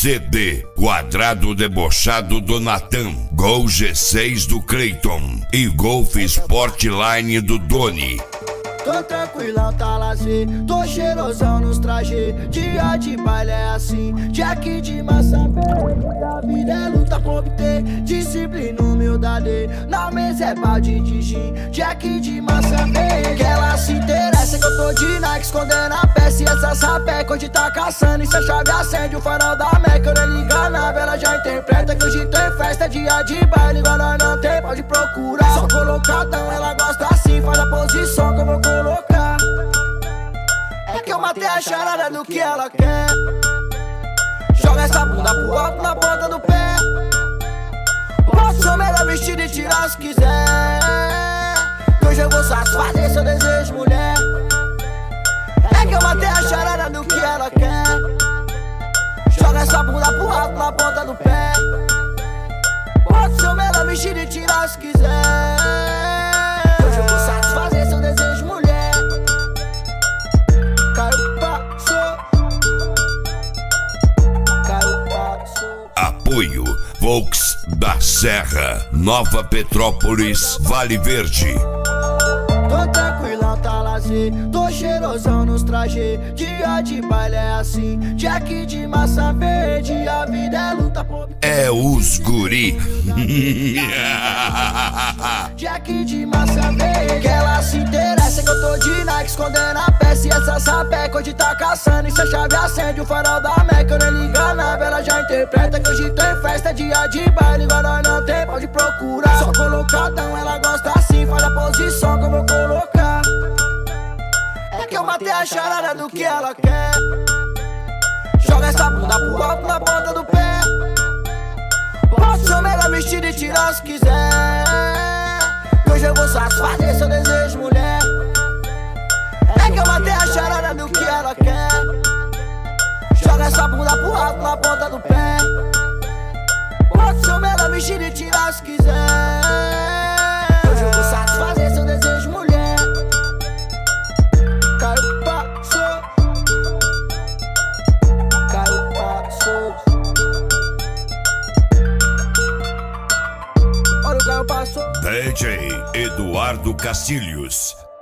CD, quadrado debochado do Natan, Gol G6 do Clayton e Golf Sportline do Doni. Tô tranquilão, tá lazer, tô cheirosão nos trajes. Dia de baile é assim, Jack de massa verde. A vida é luta pra obter disciplina, humildade. Na mesa é balde de gin, Jack de massa verde. Que ela se interessa que eu tô de Nike, escondendo a peça e essa sapeca. Hoje tá caçando e se a chave acende o farol da Meca. Eu nem liga nada, ela já interpreta que hoje tem festa, dia de baile. Igual nós não tem, pode procurar. Só colocadão, ela gosta assim, faz a posição que eu vou colocar. É que eu matei a charada do que ela quer. Joga essa bunda pro alto na ponta do pé. Posso ser o melhor vestido e tirar se quiser. Que hoje eu vou satisfazer seu desejo, mulher. É que eu matei a charada do que ela quer. Joga essa bunda pro alto na ponta do pé. Posso ser o melhor vestido e tirar se quiser. Que hoje eu vou satisfazer seu desejo, mulher. Apoio Volks da Serra, Nova Petrópolis, Vale Verde. Tô tranquilão, tá lazer, tô cheirosão nos trajes. Dia de baile é assim, Jack de massa verde. A vida é luta por... É os guri. Jack de massa verde. Que ela se interessa que eu tô de Nike, escondendo a peça e essa sapeca. Hoje tá caçando e se a chave acende o farol da Meca. Eu nem liga nada, ela já interpreta que hoje tem festa, dia de baile. Igual nós não tem, pode procurar. Só colocadão, ela gosta assim, faz a posição que eu vou colocar. É que eu matei a charada do que ela quer. Joga essa bunda pro alto na ponta do pé. Posso ser o melhor vestido e tirar se quiser. Que hoje eu vou satisfazer seu desejo, mulher. É que eu matei a charada do que ela quer. Joga essa bunda pro alto na ponta do pé. Posso ser o melhor vestido e tirar se quiser. Que hoje eu vou satisfazer seu desejo, mulher. Caiu, passou. Caiu, passou. Olha o Caio passou. DJ Eduardo Castilhos.